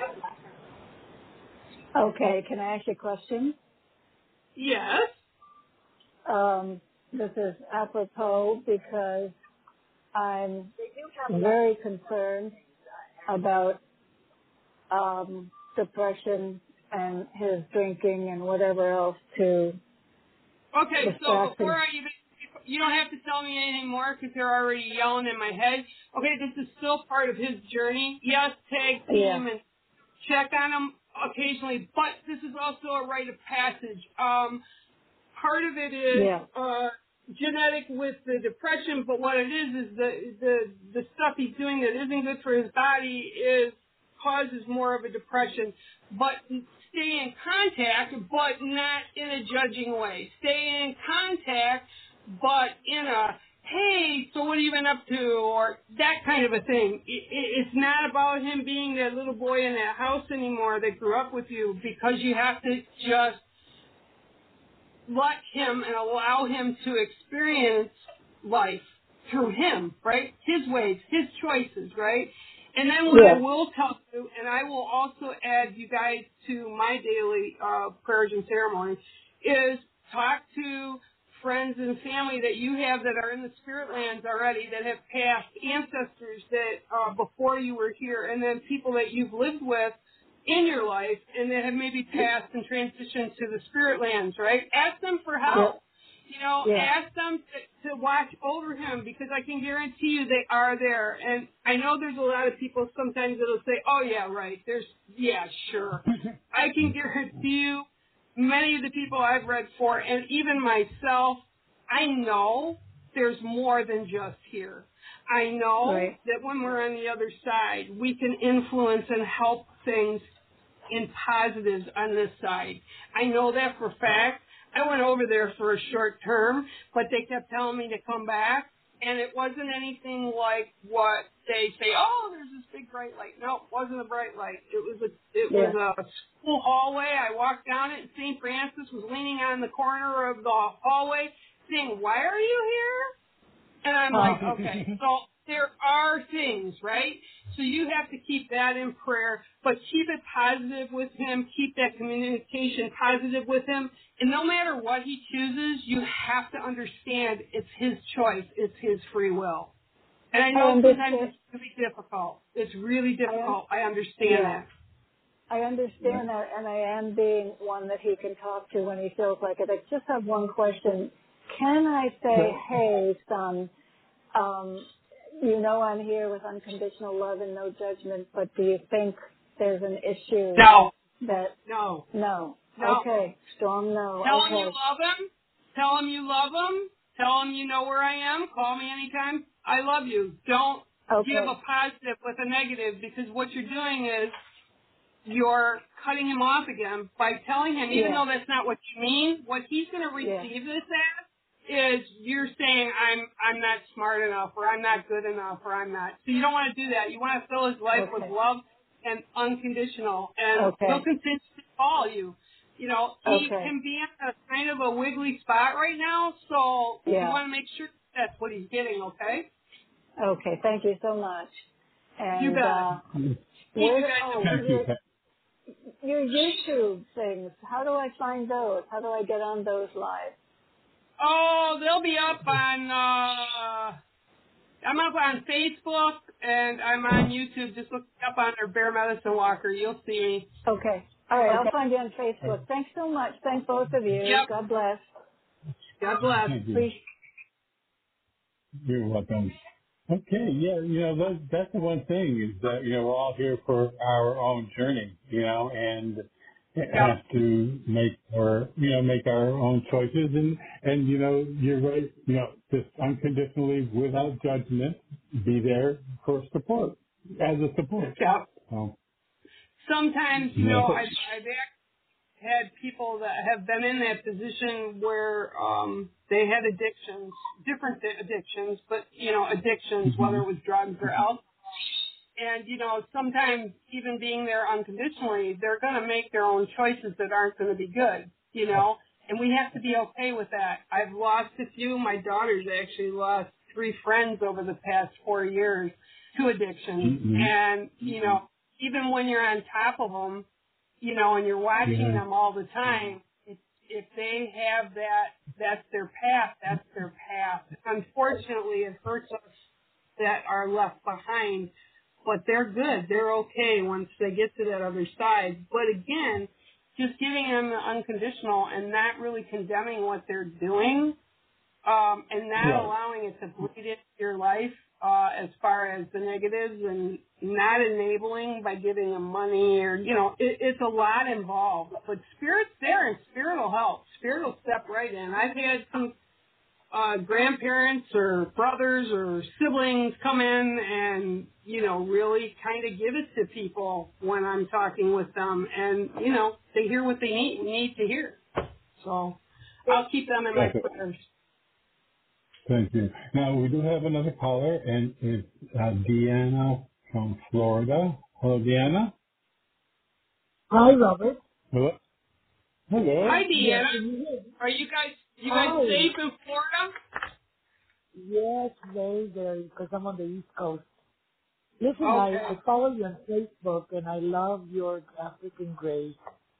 Okay, can I ask you a question? Yes. Um, this is apropos because I'm very concerned about um, depression and his drinking and whatever else to Okay, so distract before him. I even, you don't have to tell me anything more because they're already yelling in my head. Okay, this is still part of his journey. Yes, tag team Yeah. and check on him occasionally, but this is also a rite of passage. Um, part of it is Yeah. uh, genetic with the depression, but what it is is the the the stuff he's doing that isn't good for his body is causes more of a depression. But stay in contact, but not in a judging way. Stay in contact, but in a hey, so what have you been up to, or that kind of a thing. It, it, it's not about him being that little boy in that house anymore that grew up with you, because you have to just let him and allow him to experience life through him, right? His ways, his choices, right? And then what I Yeah. will tell you, and I will also add you guys to my daily uh, prayers and ceremonies, is talk to friends and family that you have that are in the spirit lands already, that have passed, ancestors that uh, before you were here, and then people that you've lived with in your life and that have maybe passed and transitioned to the spirit lands, right? Ask them for help. You know, Yeah. ask them to, to watch over him, because I can guarantee you they are there. And I know there's a lot of people sometimes that'll say, oh, yeah, right, there's, yeah, sure. I can guarantee you many of the people I've read for, and even myself, I know there's more than just here. I know Right. that when we're on the other side, we can influence and help things in positives on this side. I know that for a fact. I went over there for a short term, but they kept telling me to come back, and it wasn't anything like what they say, oh, there's this big bright light. No, it wasn't a bright light. It was a it Yeah. was a school hallway. I walked down it, and Saint Francis was leaning on the corner of the hallway saying, why are you here? And I'm like, okay, so there are things, right? So you have to keep that in prayer, but keep it positive with him. Keep that communication positive with him. And no matter what he chooses, you have to understand it's his choice. It's his free will. And I I know sometimes understand. it's really difficult. It's really difficult. I understand Yeah. that. I understand that, and I am being one that he can talk to when he feels like it. I just have one question. Can I say, hey, son, um, you know I'm here with unconditional love and no judgment, but do you think there's an issue No, that, no, no. no. Okay, strong no. Tell him you Okay, love him. Tell him you love him. Tell him you know where I am. Call me anytime. I love you. Don't give okay, a positive with a negative, because what you're doing is you're cutting him off again by telling him, even yeah, though that's not what you mean, what he's going to yeah, receive this as is you're saying I'm I'm not smart enough, or I'm not good enough, or I'm not. So you don't want to do that. You want to fill his life with okay, love and unconditional, and he'll okay, continue to call you. You know, he okay, can be in a kind of a wiggly spot right now, so you yeah, want to make sure that's what he's getting, okay? okay, thank you so much. You And, bet. uh, Keep where, you do, guys in oh, Thank prayer. you. your, your YouTube things, how do I find those? How do I get on those live? Oh, they'll be up on, uh, I'm up on Facebook, and I'm on YouTube. Just look up on their Bear Medicine Walker. You'll see me. Okay. All right. I'll Okay. find you on Facebook. Thanks so much. Thanks both of you. Yep. God bless. God bless. Thank you. Appreciate. You're welcome. Okay, yeah, you know, that's, that's the one thing is that, you know, we're all here for our own journey, you know, and Yep. have to make our, you know, make our own choices. And, and, you know, you're right, you know, just unconditionally, without judgment, be there for support, as a support. Yep. So, Sometimes, you you know, know, I've, I've had people that have been in that position where um, they had addictions, different addictions, but, you know, addictions, hmm whether it was drugs or alcohol. and, you know, sometimes even being there unconditionally, they're going to make their own choices that aren't going to be good, you know, and we have to be okay with that. I've lost a few. My daughter's actually lost three friends over the past four years to addiction. Mm-hmm. And, you know, even when you're on top of them, you know, and you're watching yeah. them all the time, if, if they have that, that's their path, that's their path. Unfortunately, it hurts us that are left behind, but they're good. They're okay once they get to that other side. But again, just giving them the unconditional and not really condemning what they're doing, um, and not yeah. allowing it to bleed into your life uh, as far as the negatives, and not enabling by giving them money or, you know, it, it's a lot involved. But Spirit's there, and Spirit will help. Spirit will step right in. I've had some uh, grandparents or brothers or siblings come in and, you know, really kind of give it to people when I'm talking with them. And, you know, they hear what they need, need to hear. So I'll keep them in my prayers. Thank you. Now, we do have another caller, and it's uh, Deanna from Florida. Hello, Deanna. Hi, Robert. Hello. Hello. Hi, Deanna. Are you guys you guys Hi. safe in Florida? Yes, very, very, because I'm on the East Coast. Listen, Okay. I, I follow you on Facebook, and I love your African Grace.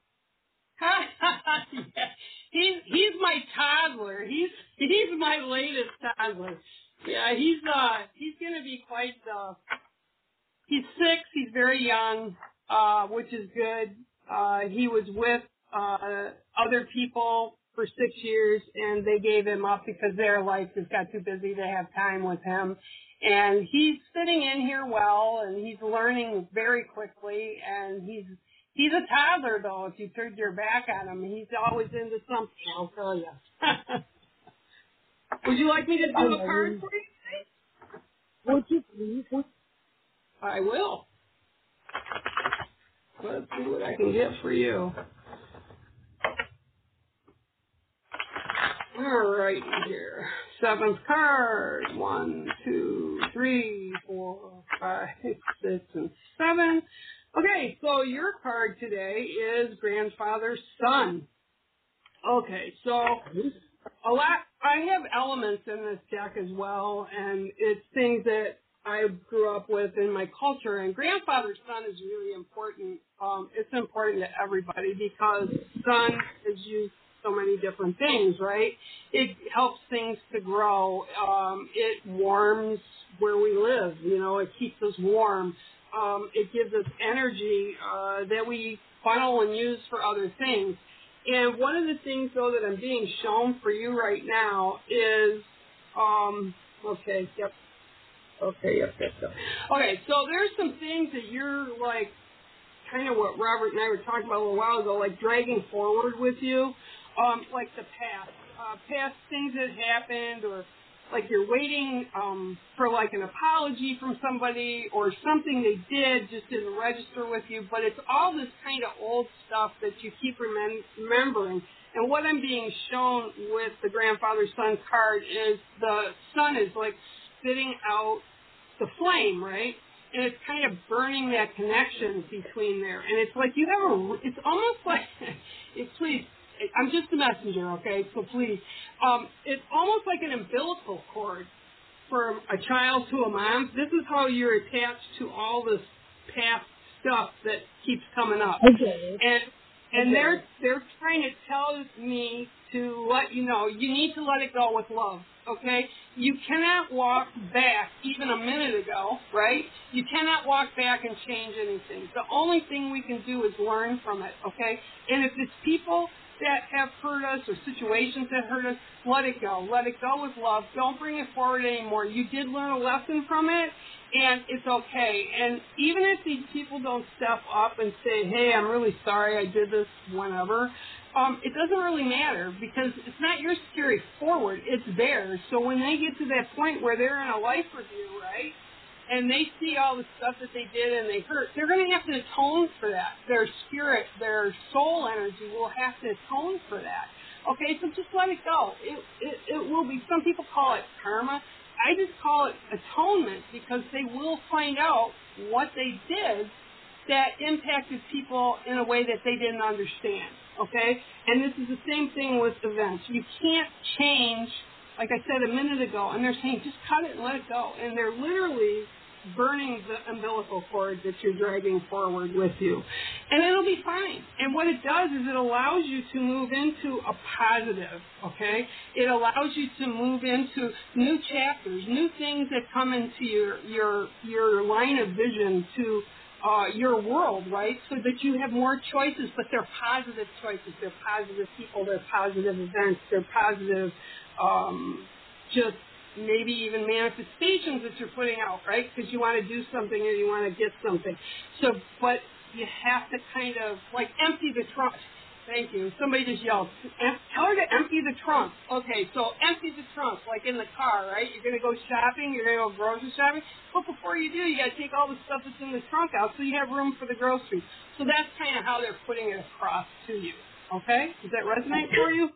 yeah. He's he's my toddler. He's he's my latest toddler. Yeah, he's uh he's gonna be quite uh he's six, he's very young, uh, which is good. Uh he was with uh other people for six years and they gave him up because their life just got too busy to have time with him. And he's fitting in here well and he's learning very quickly and he's He's a toddler, though, if you turned your back on him. He's always into something, I'll tell you. Would you like me to do a card for you? Would you please? I will. Let's see what I can get for you. All right, here. Seventh card. One, two, three, four, five, six, and seven. Okay, so your card today is Grandfather's Son. Okay, so a lot. I have elements in this deck as well, and it's things that I grew up with in my culture. And Grandfather's Son is really important. Um, it's important to everybody because Son is used so many different things, right? It helps things to grow. Um, it warms where we live. You know, it keeps us warm. Um, it gives us energy uh, that we funnel and use for other things. And one of the things, though, that I'm being shown for you right now is, um, okay, yep, okay, yep, yep, yep. Okay, so there's some things that you're, like, kind of what Robert and I were talking about a little while ago, like dragging forward with you, um, like the past, uh, past things that happened, or like you're waiting um, for like an apology from somebody or something they did just didn't register with you, but it's all this kind of old stuff that you keep remem- remembering. And what I'm being shown with the Grandfather Son card is the sun is like spitting out the flame, right? And it's kind of burning that connection between there. And it's like you have a, it's almost like, it, please, I'm just a messenger, okay? So please, um, it's almost like an umbilical cord from a child to a mom. This is how you're attached to all this past stuff that keeps coming up. Okay. And and okay. they're they're trying to tell me to let you know you need to let it go with love. Okay? You cannot walk back even a minute ago, right? You cannot walk back and change anything. The only thing we can do is learn from it, okay? And if it's people that have hurt us or situations that hurt us, let it go. Let it go with love. Don't bring it forward anymore. You did learn a lesson from it, and it's okay. And even if these people don't step up and say, hey, I'm really sorry I did this whenever, um, it doesn't really matter because it's not yours to carry forward. It's theirs. So when they get to that point where they're in a life review, right, and they see all the stuff that they did and they hurt, they're going to have to atone for that. Their spirit, their soul energy will have to atone for that. Okay, so just let it go. It, it, it will be, some people call it karma. I just call it atonement because they will find out what they did that impacted people in a way that they didn't understand, okay? And this is the same thing with events. You can't change, like I said a minute ago, and they're saying just cut it and let it go. And they're literally burning the umbilical cord that you're dragging forward with you. And it'll be fine. And what it does is it allows you to move into a positive, okay? It allows you to move into new chapters, new things that come into your your your line of vision to uh, your world, right? So that you have more choices, but they're positive choices. They're positive people. They're positive events. They're positive um, just maybe even manifestations that you're putting out, right? Because you want to do something or you want to get something. So, but you have to kind of, like, empty the trunk. Thank you. Somebody just yelled, "Em- tell her to empty the trunk." Okay, so empty the trunk, like in the car, right? You're going to go shopping, you're going to go grocery shopping. But before you do, you got to take all the stuff that's in the trunk out so you have room for the groceries. So that's kind of how they're putting it across to you. Okay? Does that resonate for you?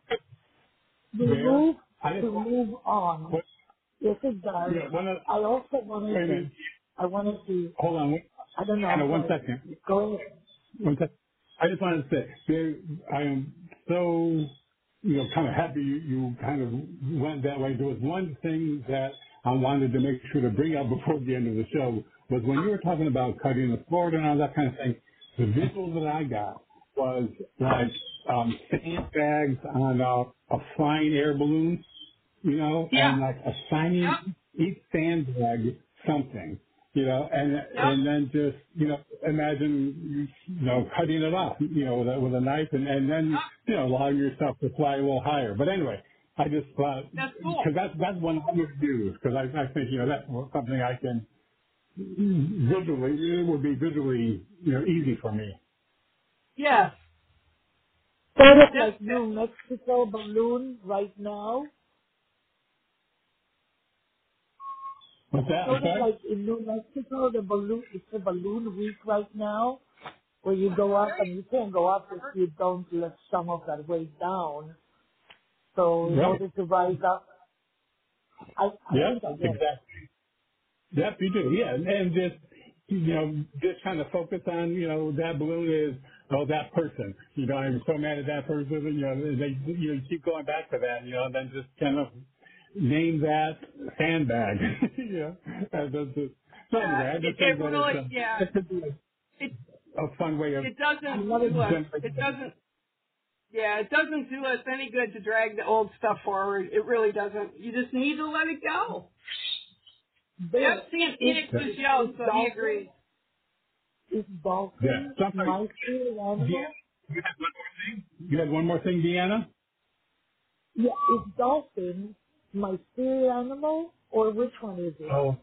To move, I to move on. Yes, it does. Yeah, one of, I also wanted wait a to, minute. I wanted to, Hold on. One, I don't know. Anna, one sorry. second. Go ahead. One second. I just wanted to say, there, I am so, you know, kind of happy you, you kind of went that way. There was one thing that I wanted to make sure to bring up before the end of the show was when you were talking about cutting the cord and all that kind of thing, the visual that I got was like um, sandbags on a, a flying air balloon, you know, Yeah. and like assigning Yep. each sandbag something, you know, and Yep. and then just, you know, imagine, you, you know, cutting it off, you know, with a, with a knife and, and then, you know, allowing yourself to fly a little higher. But anyway, I just thought, That's cool. because that's, that's one I would do, because I, I think, you know, that's something I can visually, it would be visually, you know, easy for me. Yes. Sort of That's, like New Mexico balloon right now. What's that? I'm Sort of sorry? like in New Mexico, the balloon, it's a balloon week right now, where you go up and you can't go up if you don't let some of that weight down. So in Right. order to rise up, I, I Yep, think I get it. exactly. Yep, you do. Yeah, and, and just you know, just kind of focus on you know that balloon is oh that person. You know, I'm so mad at that person. You know, they you know keep going back to that. You know, and then just kind of name that sandbag. you know, and that's just, so yeah, anyway, I it, just think it that really, it's yeah, a, it could be it a, a fun way of it doesn't I'm not a do us, generating. it doesn't, yeah, it doesn't do us any good to drag the old stuff forward. It really doesn't. You just need to let it go. there. I've seen Is, Phoenix is, just yelled, is so he dolphin, agrees. is Yeah, dolphin somebody. my spirit Yeah, animal? you had one more thing. You had one more thing, Deanna. Yeah, is dolphin my spirit animal, or which one is it? Oh.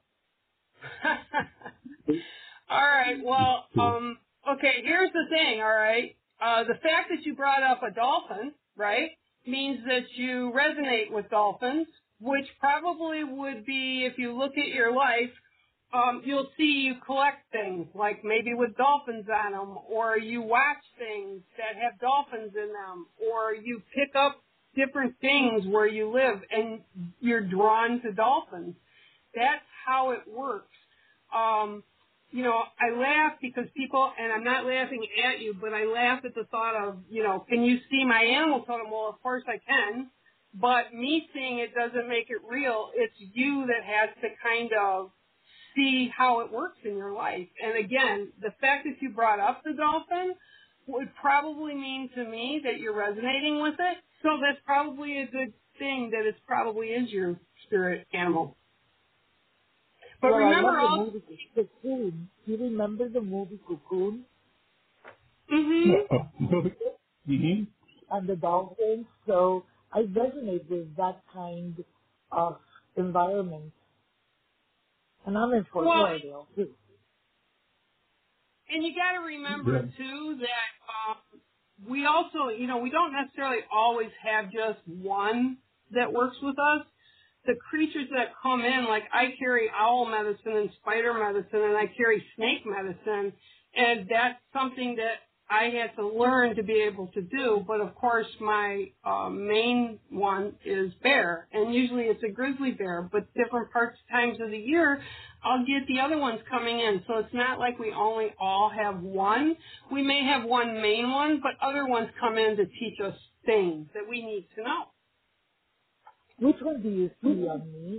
All right. Well, um, okay. Here's the thing. All right. Uh, the fact that you brought up a dolphin, right, means that you resonate with dolphins, which probably would be if you look at your life. Um, you'll see you collect things like maybe with dolphins on them, or you watch things that have dolphins in them, or you pick up different things where you live and you're drawn to dolphins. That's how it works. Um, you know, I laugh because people, and I'm not laughing at you, but I laugh at the thought of, you know, can you see my animal totem? Well, of course I can, but me seeing it doesn't make it real. It's you that has to kind of see how it works in your life. And again, the fact that you brought up the dolphin would probably mean to me that you're resonating with it. So that's probably a good thing that it probably is your spirit animal. But Well, I love remember the also, movie Cocoon. You remember the movie Cocoon mm-hmm. mm-hmm. and the dolphins? So I resonate with that kind of environment. And I'm in Fort Well, Lauderdale, too. and you got to remember, Yeah. too, that um, we also, you know, we don't necessarily always have just one that works with us. The creatures that come in, like I carry owl medicine and spider medicine, and I carry snake medicine, and that's something that I had to learn to be able to do. But of course, my uh, main one is bear, and usually it's a grizzly bear. But different parts times of the year, I'll get the other ones coming in. So it's not like we only all have one. We may have one main one, but other ones come in to teach us things that we need to know. Which one do you see on me?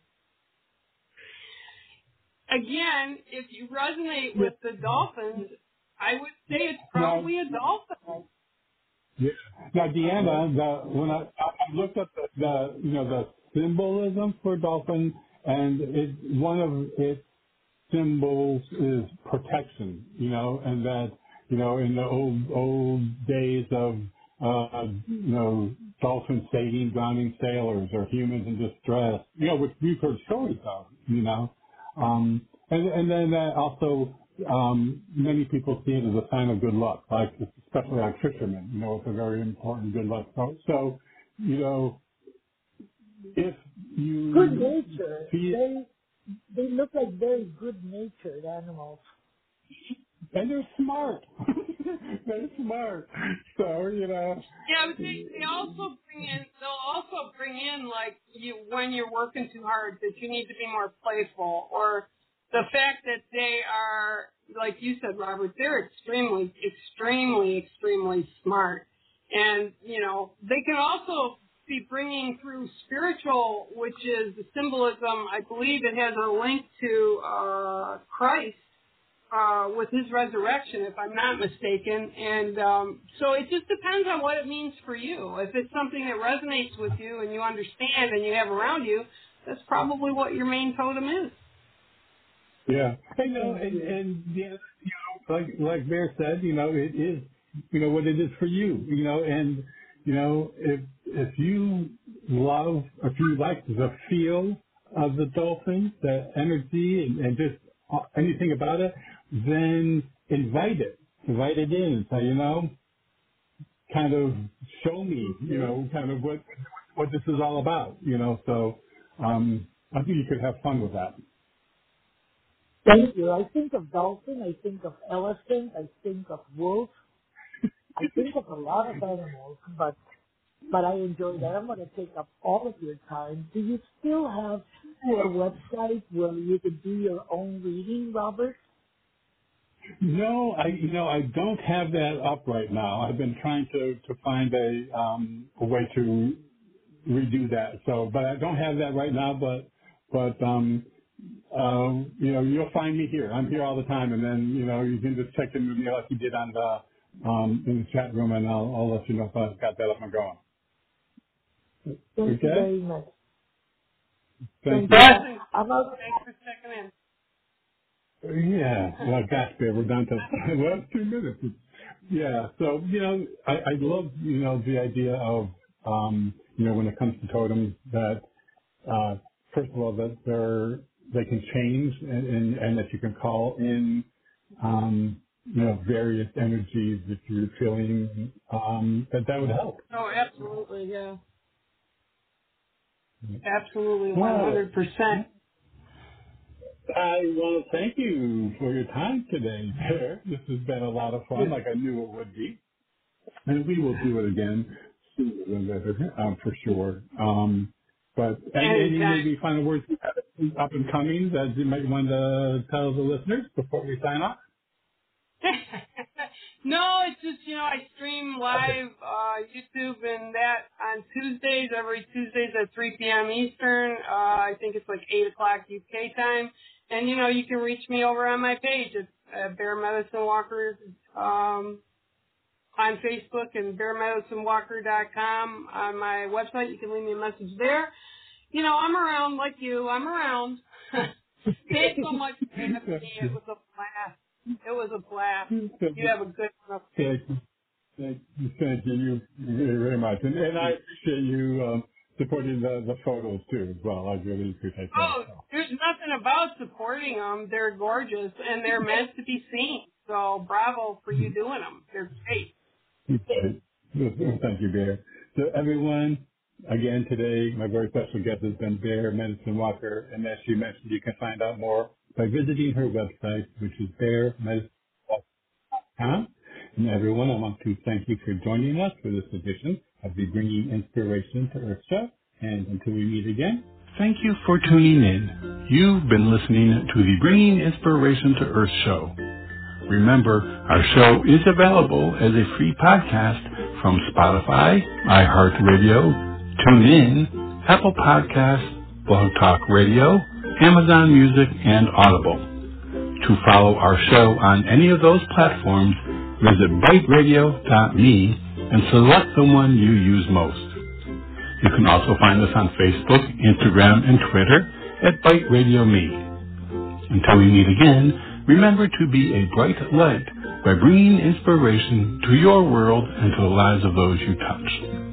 Again, if you resonate with the dolphins, I would say it's probably a dolphin. Yeah. Now, Deanna, the, when I, I looked up the, the, you know, the symbolism for dolphin, and it, one of its symbols is protection, you know, and that, you know, in the old, old days of, uh, you know, dolphins saving drowning sailors or humans in distress, you know, which we've heard stories of, you know. Um, and, and then that also, um, many people see it as a sign of good luck, like, especially like fishermen, you know, it's a very important good luck. So, so you know, if you Good nature. see it, They, they look like very good-natured animals. and they're smart. They're smart. So, you know. Yeah, but they, they also bring in, they'll also bring in, like, you when you're working too hard, that you need to be more playful, or the fact that they are, like you said, Robert, they're extremely, extremely, extremely smart. And, you know, they can also be bringing through spiritual, which is the symbolism, I believe it has a link to uh, Christ, uh, with his resurrection, if I'm not mistaken. And um, so it just depends on what it means for you. If it's something that resonates with you and you understand and you have around you, that's probably what your main totem is. Yeah. You know, and, and yeah, you know, like, like Bear said, you know, it is, you know, what it is for you, you know, and, you know, if, if you love, if you like the feel of the dolphin, the energy and, and just anything about it, then invite it, invite it in and say, you know, kind of show me, you know, kind of what, what this is all about, you know, so, um, I think you could have fun with that. Thank you. I think of dolphin, I think of elephant, I think of wolf, I think of a lot of animals, but but I enjoy that. I'm going to take up all of your time. Do you still have a website where you can do your own reading, Robert? No, I you know I don't have that up right now. I've been trying to to find a um a way to redo that. So, but I don't have that right now. But but um um you know you'll find me here. I'm here all the time, and then you know you can just check in with me like you did on the um in the chat room, and I'll I'll let you know if I've got that up and going. Thank you Okay. very much. Thank Thank you. you. Blessings. I'm out. Thanks for checking in. Yeah, well, gosh, babe, we're down to the last two minutes. Yeah, so, you know, I, I love, you know, the idea of, um, you know, when it comes to totems that, uh, first of all, that they're, they can change and, and, and that you can call in, um, you know, various energies that you're feeling, um, that that would help. Oh, absolutely, yeah. Absolutely, Well, one hundred percent. I want to thank you for your time today, Bear. This has been a lot of fun, like I knew it would be. And we will do it again sooner than later, um, for sure. Um, but any, any Anytime. maybe final words up and coming that you might want to tell the listeners before we sign off? No, it's just, you know, I stream live uh, YouTube and that on Tuesdays, every Tuesdays at three p.m. Eastern. Uh, I think it's like eight o'clock U K time. And, you know, you can reach me over on my page. It's uh, Bear Medicine Walker um, on Facebook and bear medicine walker dot com on my website. You can leave me a message there. You know, I'm around like you. I'm around. Thanks so much for having me. It was a blast. It was a blast. You have a good one. Thank you. Thank you, thank you very, very much. And, and I appreciate you um, supporting the, the photos too as well. I really appreciate that. Oh, So. there's nothing about supporting them. They're gorgeous, and they're meant to be seen. So bravo for you doing them. They're great. Okay. Thank you, Bear. So everyone, again today, my very special guest has been Bear Medicine Walker, and as she mentioned, you can find out more by visiting her website, which is bear medicine walker dot com. And everyone, I want to thank you for joining us for this edition of the Bringing Inspiration to Earth show. And until we meet again, thank you for tuning in. You've been listening to the Bringing Inspiration to Earth show. Remember, our show is available as a free podcast from Spotify, iHeartRadio, TuneIn, Apple Podcasts, Blog Talk Radio, Amazon Music, and Audible. To follow our show on any of those platforms, visit bite radio dot me and select the one you use most. You can also find us on Facebook, Instagram, and Twitter at Bite Radio Me. Until we meet again, remember to be a bright light by bringing inspiration to your world and to the lives of those you touch.